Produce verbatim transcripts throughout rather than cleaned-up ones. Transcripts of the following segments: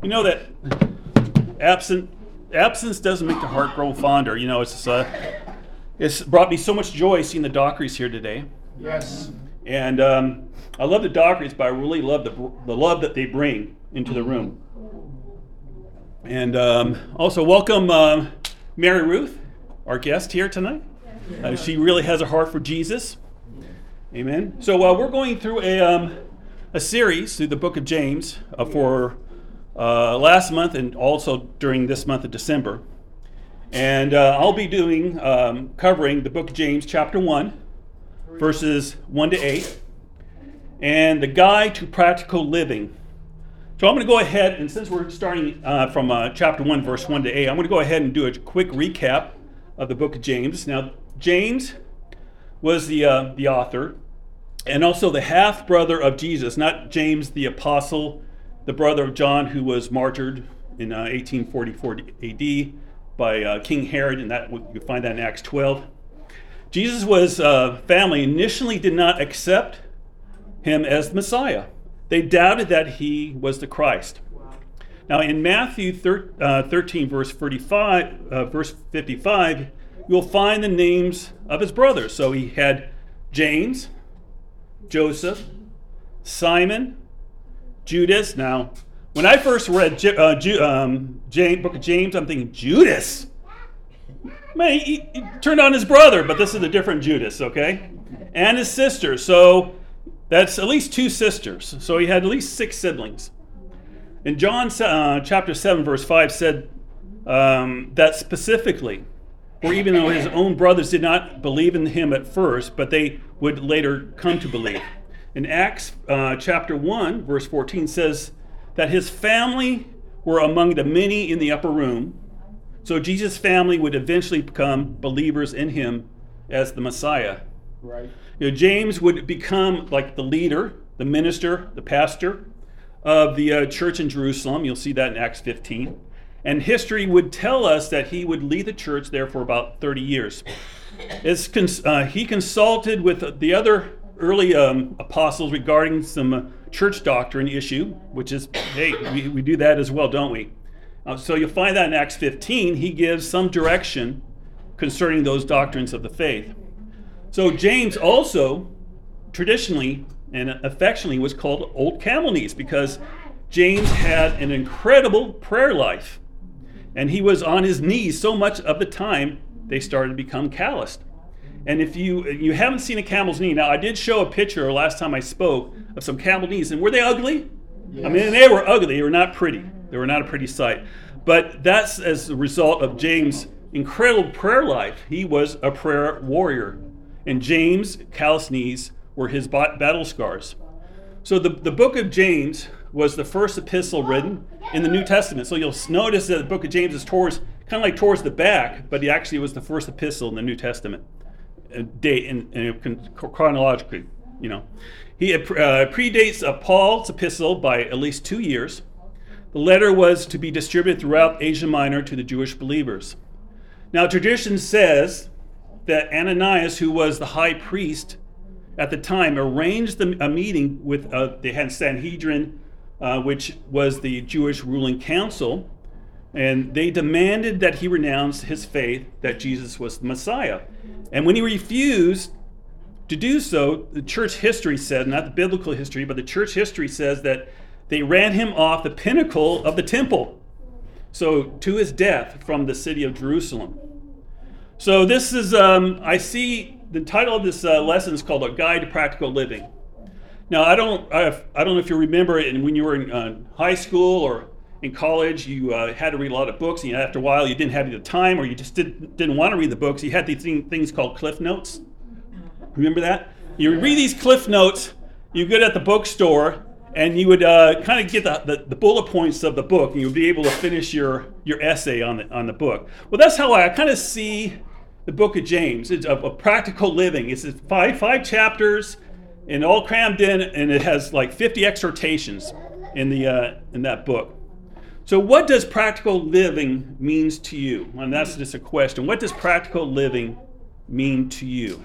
You know that absent absence doesn't make the heart grow fonder. You know, it's uh, it's brought me so much joy seeing the Dockerys here today. Yes. And um, I love the Dockerys, but I really love the the love that they bring into the room. And um, also welcome uh, Mary Ruth, our guest here tonight. Uh, she really has a heart for Jesus. Amen. So uh, we're going through a um, a series through the book of James uh, for uh, last month and also during this month of December. And uh, I'll be doing um, covering the book of James chapter one, verses one to eight, and the guide to practical living. So I'm going to go ahead, and since we're starting uh, from uh, chapter one, verse one to eight, I'm going to go ahead and do a quick recap of the book of James. Now, James was the uh, the author, and also the half-brother of Jesus, not James the apostle, the brother of John who was martyred in uh, eighteen forty-four A D by uh, King Herod, and that you find that in Acts twelve. Jesus' was uh, family initially did not accept him as the Messiah. They doubted that he was the Christ. Now in Matthew thirteen, verse thirty-five, uh, verse fifty-five, you'll find the names of his brothers. So he had James, Joseph, Simon, Judas. Now, when I first read uh, Ju- um, James, book of James, I'm thinking, Judas? Man, he, he turned on his brother, but this is a different Judas, okay? And his sister. So that's at least two sisters. So he had at least six siblings. And John uh, chapter seven, verse five said um, that specifically, or even though his own brothers did not believe in him at first, but they would later come to believe. In Acts uh, chapter one, verse fourteen says that his family were among the many in the upper room. So Jesus' family would eventually become believers in him as the Messiah. Right. You know, James would become like the leader, the minister, the pastor of the uh, church in Jerusalem. You'll see that in Acts fifteen. And history would tell us that he would lead the church there for about thirty years. It's cons- uh, he consulted with the other early um, apostles regarding some uh, church doctrine issue, which is, hey, we, we do that as well, don't we? Uh, so you'll find that in Acts fifteen, he gives some direction concerning those doctrines of the faith. So James also, traditionally and affectionately, was called Old Camel Knees because James had an incredible prayer life. And he was on his knees so much of the time, they started to become calloused. And if you you haven't seen a camel's knee, now I did show a picture last time I spoke of some camel knees, and were they ugly? Yes. I mean, they were ugly. They were not pretty. They were not a pretty sight. But that's as a result of James' incredible prayer life. He was a prayer warrior. And James' calloused knees were his battle scars. So the, the book of James was the first epistle written in the New Testament. So you'll notice that the book of James is towards, kind of like towards the back, but he actually was the first epistle in the New Testament, uh, date in, in, chronologically, you know. He uh, predates uh, Paul's epistle by at least two years. The letter was to be distributed throughout Asia Minor to the Jewish believers. Now tradition says that Ananias, who was the high priest at the time, arranged the, a meeting with uh, the Sanhedrin, Uh, which was the Jewish ruling council, and they demanded that he renounce his faith that Jesus was the Messiah. And when he refused to do so, the church history said, not the biblical history, but the church history says that they ran him off the pinnacle of the temple, so to his death from the city of Jerusalem. So this is, um, I see, the title of this uh, lesson is called A Guide to Practical Living. Now, I don't I, I don't know if you remember it, and when you were in uh, high school or in college, you uh, had to read a lot of books, and after a while you didn't have the time, or you just didn't, didn't want to read the books. You had these thing, things called Cliff Notes. Remember that? You would read these Cliff Notes, you go at the bookstore, and you would uh, kind of get the, the, the bullet points of the book, and you would be able to finish your, your essay on the, on the book. Well, that's how I, I kind of see the book of James. It's a, a practical living. It's five, five chapters, and all crammed in, and it has like fifty exhortations in the uh, in that book. So what does practical living means to you? And that's just a question. What does practical living mean to you?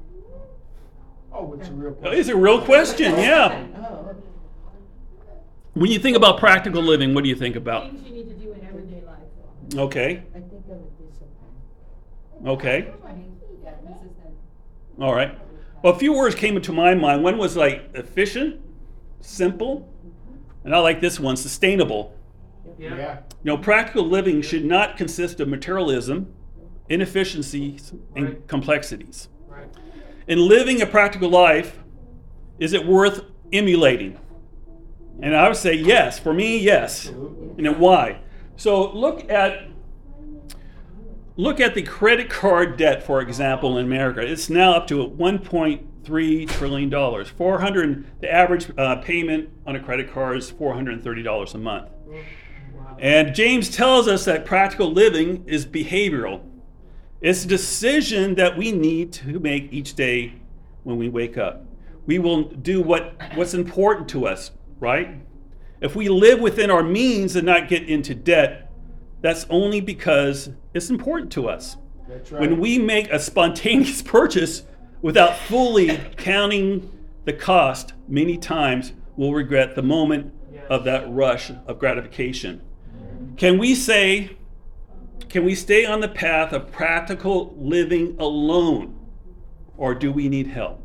Oh, it's a real question. It's a real question, yeah. When you think about practical living, what do you think about? Things you need to do in everyday life. Okay. I think of a discipline. Okay. Yeah, consistent. All right. Well, a few words came into my mind. One was like efficient, simple, and I like this one, sustainable. Yeah. Yeah. You know, practical living should not consist of materialism, inefficiencies, and Right. complexities. Right. In living a practical life, is it worth emulating? And I would say yes. For me, yes. You know why? So look at look at the credit card debt, for example, in America. It's now up to one point three trillion dollars. four hundred the average uh, payment on a credit card is four hundred thirty dollars a month. Wow. And James tells us that practical living is behavioral. It's a decision that we need to make each day when we wake up. We will do what, what's important to us, right? If we live within our means and not get into debt, that's only because it's important to us. That's right. When we make a spontaneous purchase without fully counting the cost, many times we'll regret the moment of that rush of gratification. Can we say, can we stay on the path of practical living alone, or do we need help?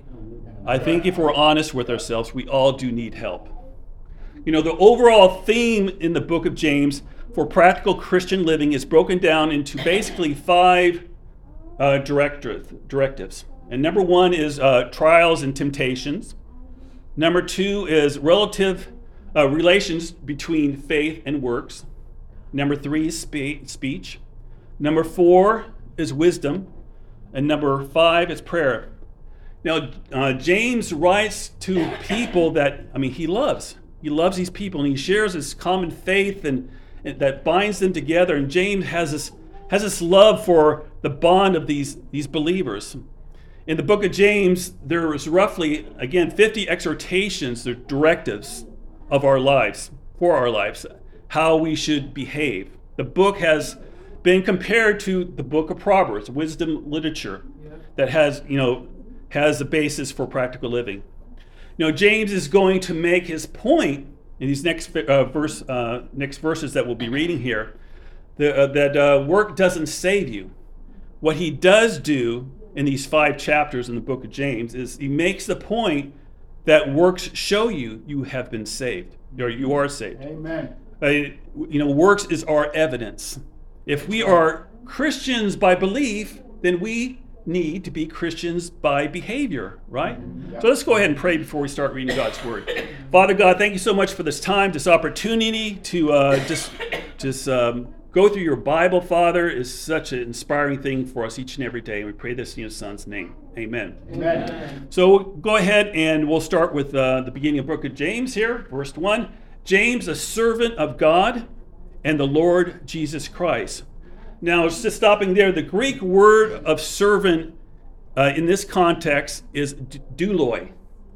I think if we're honest with ourselves, we all do need help. You know, the overall theme in the book of James for practical Christian living is broken down into basically five uh, directive, directives. And number one is uh, trials and temptations. Number two is relative uh, relations between faith and works. Number three is spe- speech. Number four is wisdom. And number five is prayer. Now, uh, James writes to people that, I mean, he loves. He loves these people, and he shares his common faith and, and that binds them together. And James has this has this love for the bond of these, these believers. In the book of James, there is roughly, again, fifty exhortations, they're directives of our lives, for our lives, how we should behave. The book has been compared to the book of Proverbs, wisdom literature Yeah. that has, you know, has a basis for practical living. You know, James is going to make his point in these next uh, verse, uh, next verses that we'll be reading here, the, uh, that uh, work doesn't save you. What he does do in these five chapters in the book of James is he makes the point that works show you you have been saved, or you are saved. Amen. Uh, you know, works is our evidence. If we are Christians by belief, then we need to be Christians by behavior, right? Yeah. So let's go ahead and pray before we start reading God's Word. Father God, thank you so much for this time, this opportunity to uh, just, just um, go through your Bible, Father. Is such an inspiring thing for us each and every day. And we pray this in your Son's name. Amen. Amen. So we'll go ahead and we'll start with uh, the beginning of the book of James here, verse one. James, a servant of God and the Lord Jesus Christ. Now, just stopping there, the Greek word of servant uh, in this context is douloi,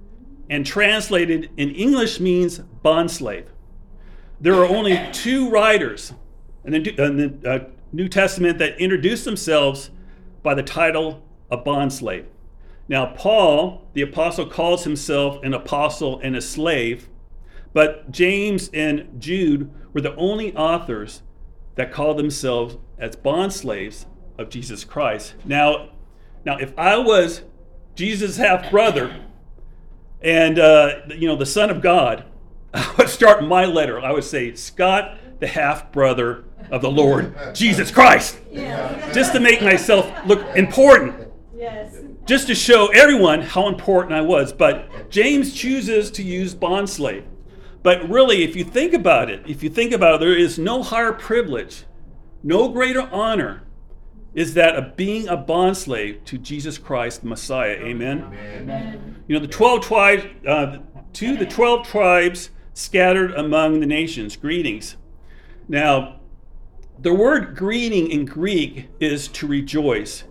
and translated in English means bondslave. There are only two writers in the, in the uh, New Testament that introduce themselves by the title of bondslave. Now, Paul, the apostle, calls himself an apostle and a slave, but James and Jude were the only authors that call themselves as bondslaves of Jesus Christ. Now, now, if I was Jesus' half-brother and, uh, you know, the Son of God, I would start my letter. I would say, Scott, the half-brother of the Lord Jesus Christ. Yes. Just to make myself look important. Yes. Just to show everyone how important I was. But James chooses to use bondslave. But really, if you think about it, if you think about it, there is no higher privilege, no greater honor is that of being a bondslave to Jesus Christ, Messiah. Amen? Amen. You know, the twelve tribes, uh, to the twelve tribes scattered among the nations, greetings. Now, the word greeting in Greek is to rejoice.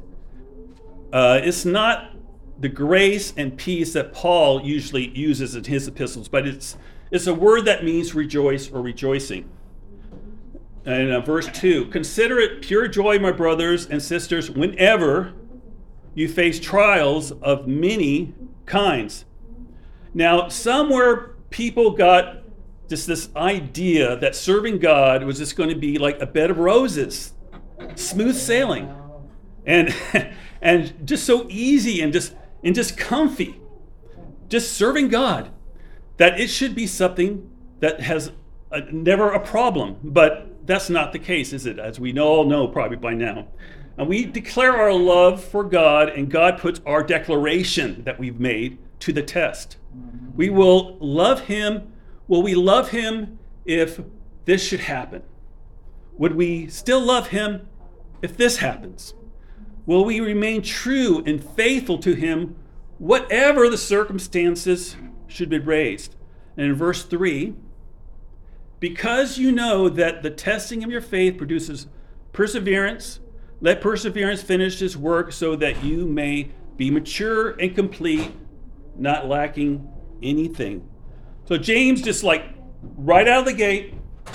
Uh, it's not the grace and peace that Paul usually uses in his epistles, but it's it's a word that means rejoice or rejoicing. And uh, verse two, consider it pure joy, my brothers and sisters, whenever you face trials of many kinds. Now, somewhere people got just this idea that serving God was just going to be like a bed of roses, smooth sailing, and and just so easy and just and just comfy, just serving God, that it should be something that has a, never a problem. But that's not the case, is it? As we all know probably by now. And we declare our love for God, and God puts our declaration that we've made to the test. We will love him. Will we love him if this should happen? Would we still love him if this happens? Will we remain true and faithful to him whatever the circumstances should be raised? And in verse three, because you know that the testing of your faith produces perseverance, let perseverance finish its work so that you may be mature and complete, not lacking anything. So James, just like right out of the gate,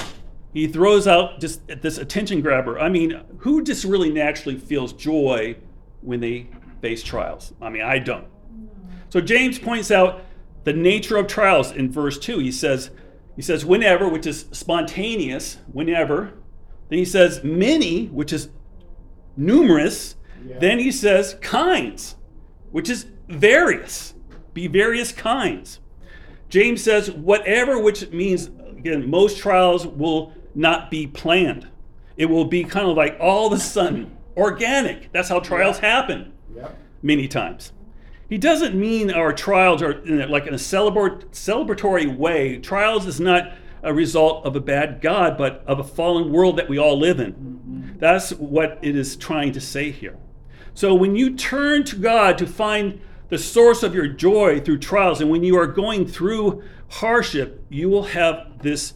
he throws out just this attention grabber. I mean, who just really naturally feels joy when they face trials? I mean, I don't. So James points out the nature of trials in verse two. He says, he says whenever, which is spontaneous, whenever. Then he says many, which is numerous. Yeah. Then he says kinds, which is various. Be various kinds. James says whatever, which means, again, most trials will not be planned. It will be kind of like all of a sudden, organic. That's how trials yeah. happen yeah. many times. He doesn't mean our trials are in a, like in a celebra- celebratory way. Trials is not a result of a bad God, but of a fallen world that we all live in. Mm-hmm. That's what it is trying to say here. So when you turn to God to find the source of your joy through trials, and when you are going through hardship, you will have this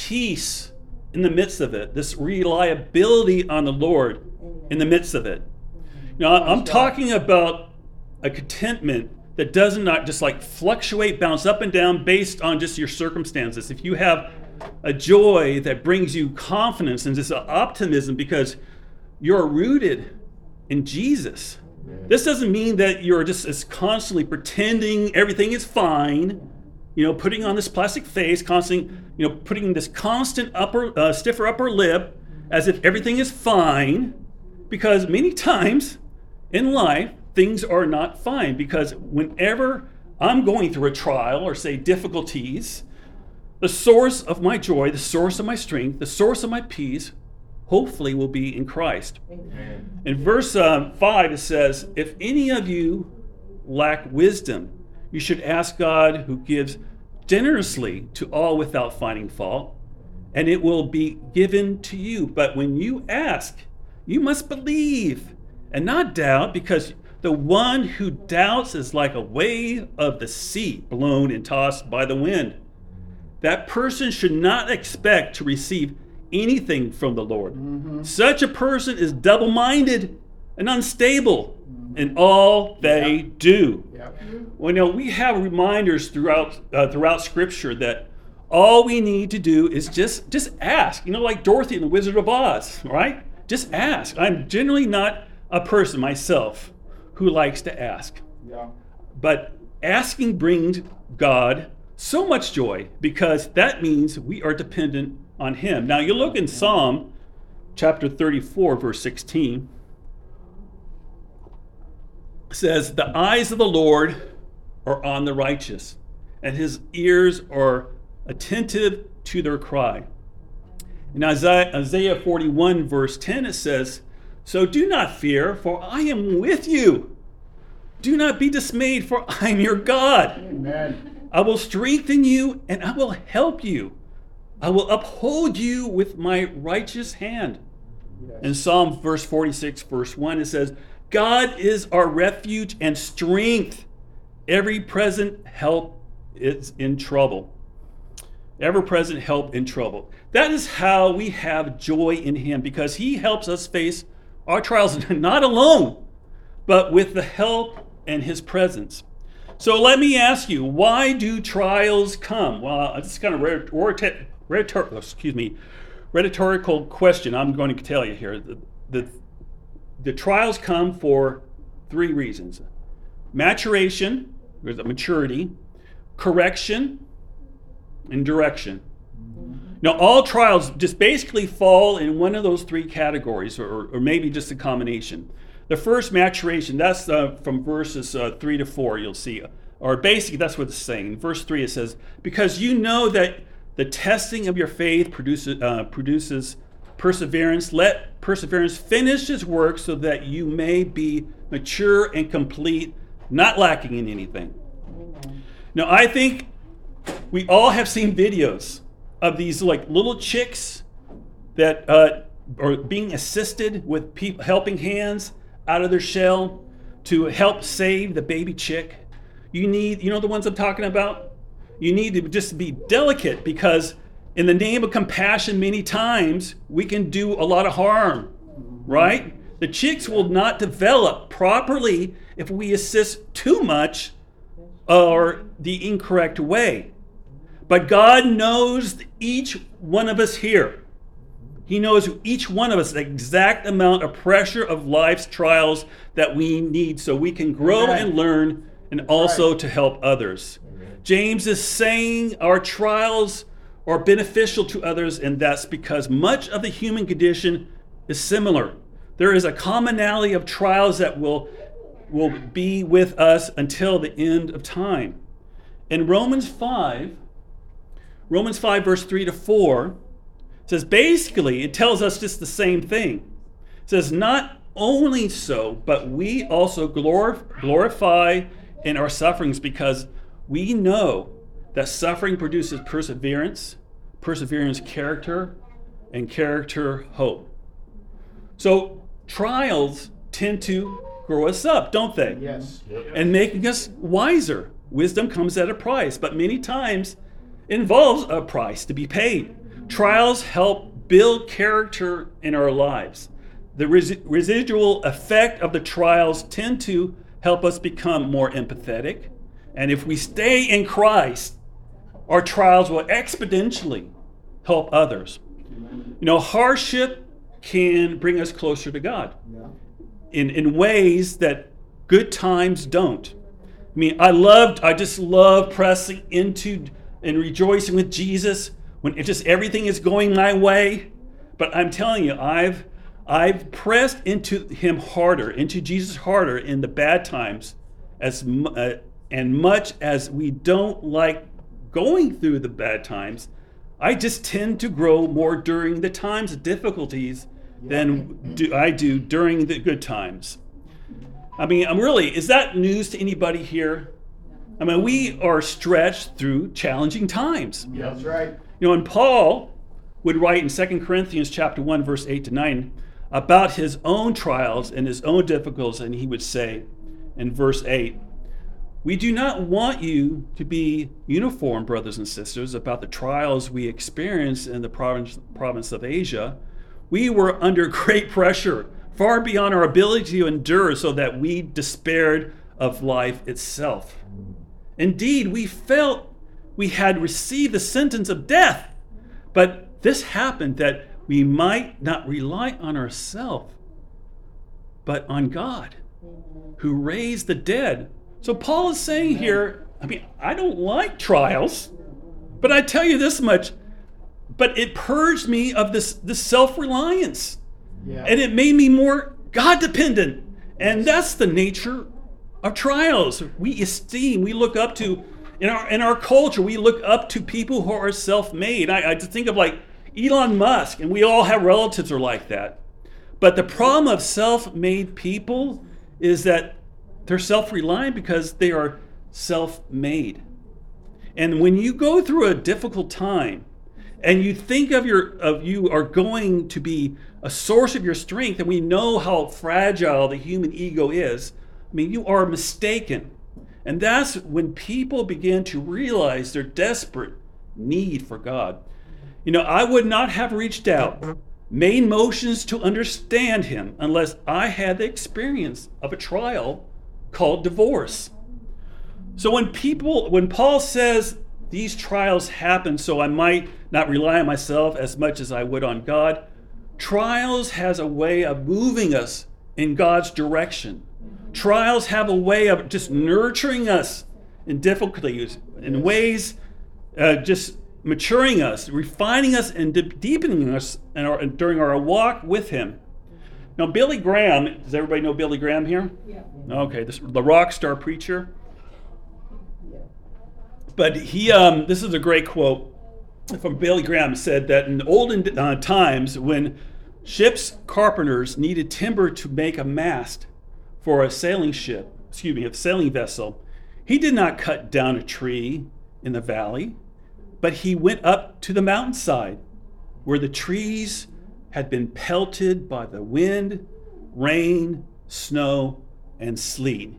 peace in the midst of it, this reliability on the Lord in the midst of it. Now, I'm talking about a contentment that does not just like fluctuate, bounce up and down based on just your circumstances. If you have a joy that brings you confidence and just optimism because you're rooted in Jesus. This doesn't mean that you're just as constantly pretending everything is fine, you know, putting on this plastic face, constantly, you know, putting this constant upper, uh, stiffer upper lip as if everything is fine, because many times in life, things are not fine, because whenever I'm going through a trial or say difficulties, the source of my joy, the source of my strength, the source of my peace, hopefully will be in Christ. Amen. In verse uh, five, it says, if any of you lack wisdom, you should ask God, who gives generously to all without finding fault, and it will be given to you. But when you ask, you must believe and not doubt, because the one who doubts is like a wave of the sea blown and tossed by the wind. That person should not expect to receive anything from the Lord. Mm-hmm. Such a person is double-minded and unstable mm-hmm. in all they yep. do. Yep. Well, you know, we have reminders throughout uh, throughout Scripture that all we need to do is just just ask. You know, like Dorothy in The Wizard of Oz, right? Just ask. I'm generally not a person myself who likes to ask. Yeah. But asking brings God so much joy, because that means we are dependent on him. Now you look in Psalm chapter thirty-four, verse sixteen. It says, the eyes of the Lord are on the righteous, and his ears are attentive to their cry. In Isaiah, Isaiah forty-one, verse ten, it says, so do not fear, for I am with you. Do not be dismayed, for I am your God. Amen. I will strengthen you, and I will help you. I will uphold you with my righteous hand. Yes. In Psalm verse forty-six, verse one, it says, God is our refuge and strength. Every present help is in trouble. Ever present help in trouble. That is how we have joy in him, because he helps us face our trials, not alone, but with the help and his presence. So let me ask you, why do trials come? Well, it's kind of rhetor- rhetor- rhetor- excuse me, rhetorical question I'm going to tell you here. The, the, the trials come for three reasons. Maturation, there's a maturity, correction, and direction. Now, all trials just basically fall in one of those three categories, or, or maybe just a combination. The first, maturation, that's uh, from verses uh, three to four, you'll see. Or basically, that's what it's saying. In verse three, it says, because you know that the testing of your faith produces, uh, produces perseverance. Let perseverance finish its work so that you may be mature and complete, not lacking in anything. Amen. Now, I think we all have seen videos of these like little chicks that uh, are being assisted with people, helping hands out of their shell to help save the baby chick. You need, you know the ones I'm talking about? You need to just be delicate, because in the name of compassion, many times we can do a lot of harm, right? The chicks will not develop properly if we assist too much or the incorrect way. But God knows each one of us here. He knows each one of us the exact amount of pressure of life's trials that we need so we can grow Amen. and learn, and also to help others. James is saying our trials are beneficial to others, and that's because much of the human condition is similar. There is a commonality of trials that will, will be with us until the end of time. In Romans five, Romans five, verse three to four, says basically, it tells us just the same thing. It says, not only so, but we also glorif- glorify in our sufferings, because we know that suffering produces perseverance, perseverance character, and character hope. So trials tend to grow us up, don't they? Yes. And making us wiser. Wisdom comes at a price, but many times it involves a price to be paid. Trials help build character in our lives. The res- residual effect of the trials tend to help us become more empathetic. And if we stay in Christ, our trials will exponentially help others. You know, hardship can bring us closer to God Yeah. in, in ways that good times don't. I mean, I loved, I just love pressing into and rejoicing with Jesus when it just everything is going my way. But I'm telling you, I've I've pressed into him harder, into Jesus harder in the bad times, as uh, and much as we don't like going through the bad times, I just tend to grow more during the times of difficulties than do I do during the good times. I mean, I'm really, is that news to anybody here? I mean, we are stretched through challenging times. Yeah, that's right. You know, and Paul would write in Second Corinthians chapter one, verse eight to nine, about his own trials and his own difficulties, and he would say in verse eight, we do not want you to be uniform, brothers and sisters, about the trials we experienced in the province, province of Asia. We were under great pressure, far beyond our ability to endure, so that we despaired of life itself. Indeed, we felt we had received the sentence of death, but this happened that we might not rely on ourselves, but on God, who raised the dead. So Paul is saying here, I mean, I don't like trials, but I tell you this much, but it purged me of this, this self-reliance. Yeah. And it made me more God-dependent. And that's the nature of trials. We esteem, we look up to, in our in our culture, we look up to people who are self-made. I, I just think of like Elon Musk, and we all have relatives who are like that. But the problem of self-made people is that they're self-reliant because they are self-made. And when you go through a difficult time, and you think of your of you are going to be a source of your strength, and we know how fragile the human ego is, I mean, you are mistaken. And that's when people begin to realize their desperate need for God. You know, I would not have reached out, made motions to understand him, unless I had the experience of a trial called divorce. So when people, when Paul says these trials happen so I might not rely on myself as much as I would on God, trials has a way of moving us in God's direction. Trials have a way of just nurturing us in difficulties, in ways uh, just maturing us, refining us, and de- deepening us in our, during our walk with him. Now, Billy Graham, does everybody know Billy Graham here? Yeah. Okay, this, the rock star preacher. But he, um, this is a great quote from Billy Graham, said that in olden uh, times when ship's carpenters needed timber to make a mast for a sailing ship, excuse me, a sailing vessel, he did not cut down a tree in the valley, but he went up to the mountainside where the trees had been pelted by the wind, rain, snow, and sleet.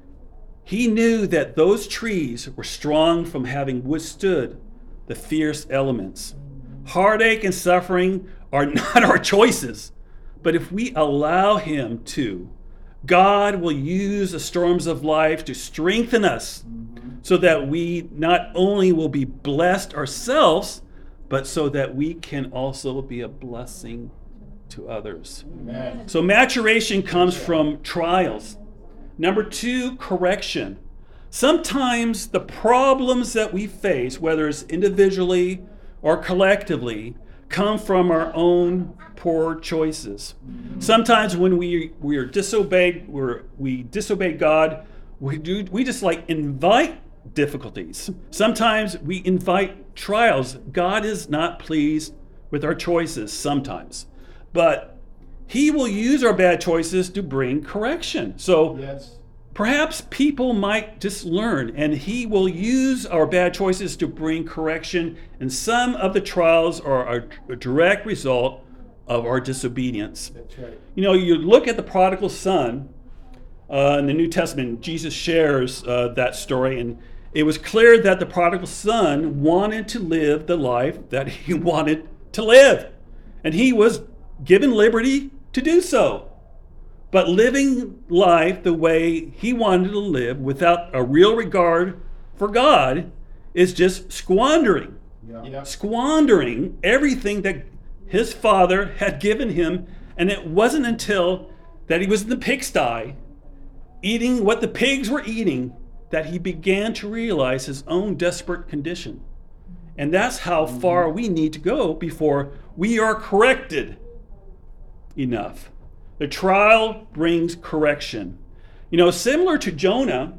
He knew that those trees were strong from having withstood the fierce elements. Heartache and suffering are not our choices, but if we allow him to, God will use the storms of life to strengthen us so that we not only will be blessed ourselves, but so that we can also be a blessing to others. Amen. So maturation comes from trials. Number two, correction. Sometimes the problems that we face, whether it's individually or collectively, come from our own poor choices. Sometimes when we we are disobeyed, we're, we disobey God, we do we just like invite difficulties. Sometimes we invite trials. God is not pleased with our choices sometimes, but he will use our bad choices to bring correction. So Yes. perhaps people might just learn, and he will use our bad choices to bring correction. And some of the trials are a direct result of our disobedience. That's right. You know, you look at the prodigal son uh, in the New Testament, Jesus shares uh, that story, and it was clear that the prodigal son wanted to live the life that he wanted to live. And he was given liberty to do so. But living life the way he wanted to live without a real regard for God is just squandering, Yeah. Yeah. squandering everything that his father had given him. And it wasn't until that he was in the pigsty, eating what the pigs were eating, that he began to realize his own desperate condition. And that's how far we need to go before we are corrected enough. The trial brings correction. You know, similar to Jonah,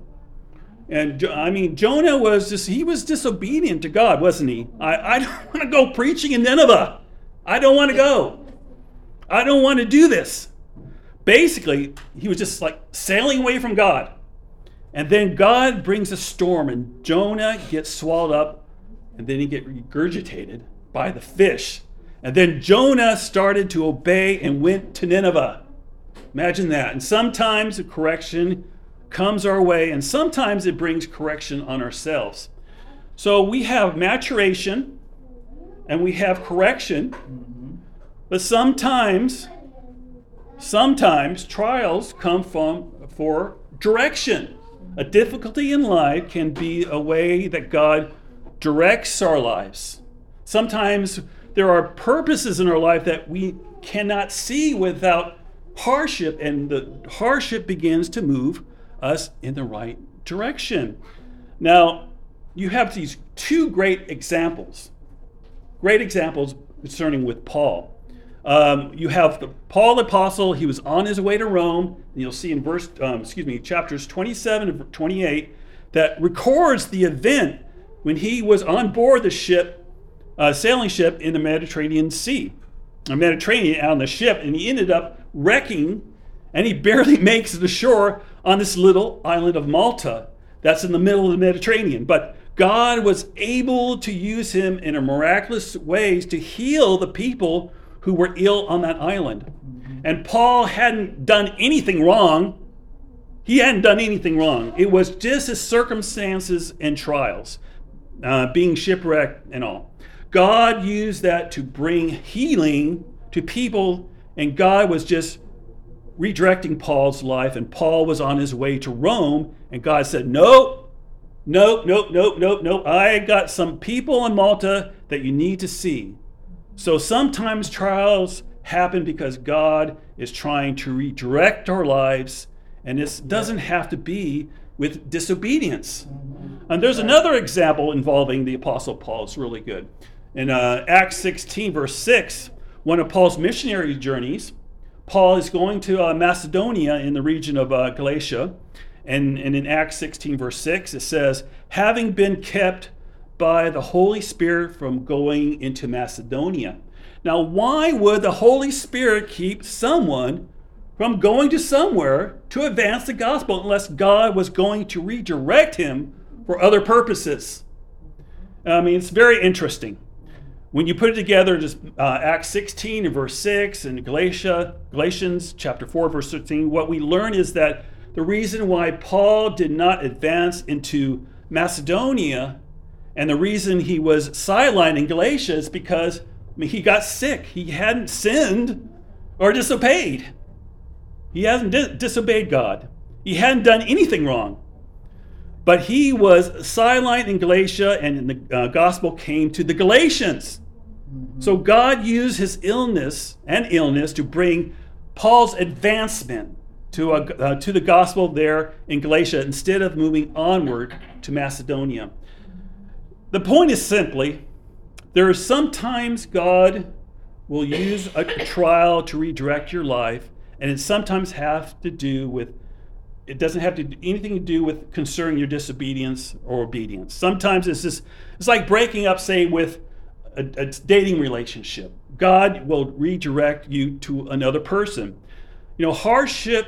and I mean, Jonah was just, he was disobedient to God, wasn't he? I, I don't want to go preaching in Nineveh. I don't want to go. I don't want to do this. Basically, he was just like sailing away from God. And then God brings a storm, and Jonah gets swallowed up, and then he gets regurgitated by the fish. And then Jonah started to obey and went to Nineveh. Imagine that. And sometimes a correction comes our way, and sometimes it brings correction on ourselves. So we have maturation and we have correction, but sometimes, sometimes trials come from for direction. A difficulty in life can be a way that God directs our lives. Sometimes there are purposes in our life that we cannot see without hardship, and the hardship begins to move us in the right direction. Now, you have these two great examples, great examples concerning with Paul. Um, you have the Paul the apostle. He was on his way to Rome. And you'll see in verse, um, excuse me, chapters twenty-seven and twenty-eight that records the event when he was on board the ship, uh, sailing ship in the Mediterranean Sea, the Mediterranean out on the ship, and he ended up wrecking, and he barely makes it to shore on this little island of Malta that's in the middle of the Mediterranean. But God was able to use him in a miraculous ways to heal the people who were ill on that island. Mm-hmm. And Paul hadn't done anything wrong. He hadn't done anything wrong. It was just his circumstances and trials, uh, being shipwrecked and all. God used that to bring healing to people, and God was just redirecting Paul's life, and Paul was on his way to Rome, and God said, nope, nope, nope, nope, nope, nope. I got some people in Malta that you need to see. So sometimes trials happen because God is trying to redirect our lives, and this doesn't have to be with disobedience. And there's another example involving the Apostle Paul. It's really good. In uh, Acts sixteen, verse six, one of Paul's missionary journeys, Paul is going to uh, Macedonia in the region of uh, Galatia. And, and in Acts sixteen, verse six, it says, having been kept by the Holy Spirit from going into Macedonia. Now, why would the Holy Spirit keep someone from going to somewhere to advance the gospel unless God was going to redirect him for other purposes? I mean, it's very interesting. When you put it together, just uh, Acts sixteen and verse six and Galatia, Galatians chapter four, verse thirteen, what we learn is that the reason why Paul did not advance into Macedonia and the reason he was sidelined in Galatia is because I mean, he got sick. He hadn't sinned or disobeyed. He hasn't di- disobeyed God. He hadn't done anything wrong. But he was sidelined in Galatia, and the uh, gospel came to the Galatians. Mm-hmm. So God used his illness and illness to bring Paul's advancement to, a, uh, to the gospel there in Galatia instead of moving onward to Macedonia. The point is simply, there are sometimes God will use a trial to redirect your life, and it sometimes has to do with, it doesn't have to do anything to do with concerning your disobedience or obedience. Sometimes it's just, it's like breaking up, say, with a, a dating relationship. God will redirect you to another person. You know, hardship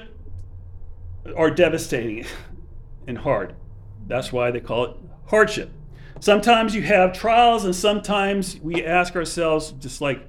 are devastating and hard. That's why they call it hardship. Sometimes you have trials, and sometimes we ask ourselves, just like,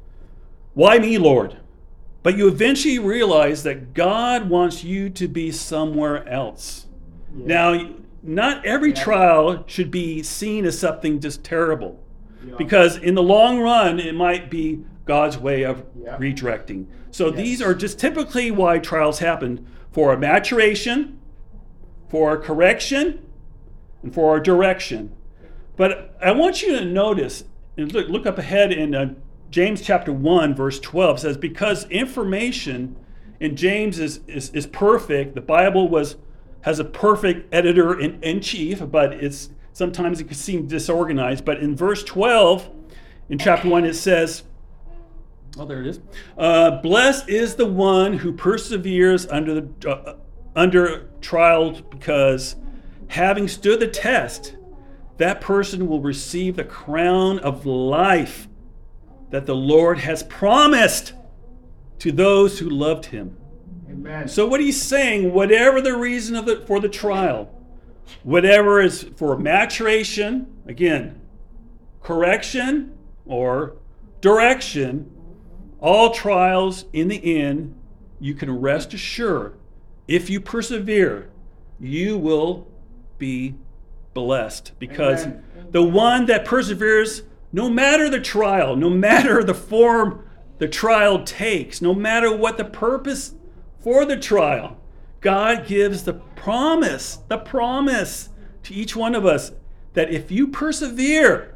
why me, Lord? But you eventually realize that God wants you to be somewhere else. Yeah. Now, not every yeah. trial should be seen as something just terrible, yeah. because in the long run, it might be God's way of yeah. redirecting. So yes. these are just typically why trials happen: for a maturation, for a correction, and for a direction. But I want you to notice, and look, look up ahead in uh, James chapter one, verse twelve, says, because information in James is, is, is perfect, the Bible was has a perfect editor in, in chief, but it's sometimes it can seem disorganized. But in verse twelve, in chapter one, it says, oh, there it is. Uh, Blessed is the one who perseveres under the uh, under trials, because having stood the test, that person will receive the crown of life that the Lord has promised to those who loved him. Amen. So what he's saying, whatever the reason of the, for the trial, whatever is for maturation, again, correction or direction, all trials in the end, you can rest assured, if you persevere, you will be blessed, because Amen. The one that perseveres, no matter the trial, no matter the form the trial takes, no matter what the purpose for the trial, God gives the promise, the promise to each one of us that if you persevere,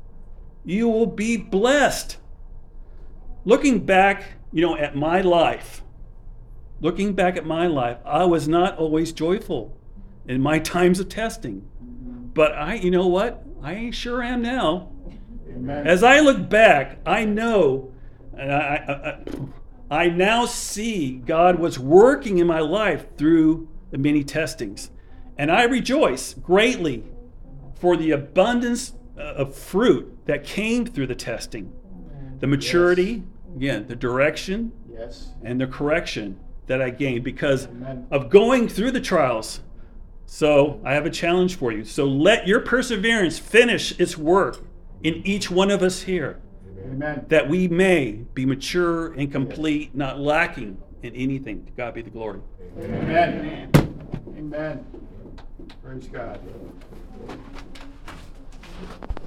you will be blessed. Looking back, you know, at my life, looking back at my life, I was not always joyful in my times of testing. But I, you know what? I sure am now. Amen. As I look back, I know, and I, I, I now see God was working in my life through the many testings. And I rejoice greatly for the abundance of fruit that came through the testing. The maturity, yes. again, the direction, yes. and the correction that I gained because Amen. Of going through the trials. So I have a challenge for you. So let your perseverance finish its work in each one of us here. Amen. That we may be mature and complete, yes. not lacking in anything. To God be the glory. Amen. Amen. Amen. Praise God.